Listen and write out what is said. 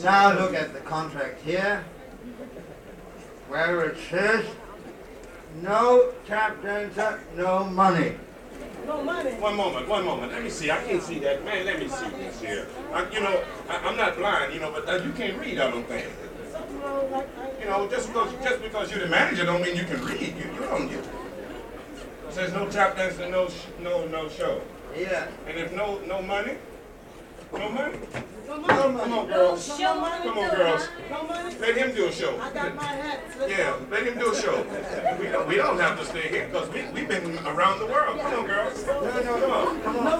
Now look at the contract here, where it says, no tap dancer, no money. No money. One moment. Let me see. I can't see that. Man, let me see this here. I'm not blind, but you can't read, I don't think. Just because you're the manager don't mean you can read. You don't. It says no tap dancing, no show. Yeah. And if no money? No money? No money. Come on, girls. No Come money. on, girls. No money. Let him do a show. I got my hat. Yeah, let him do a show. We don't have to stay here because we've been around the world. Come on, girls. No, Come on.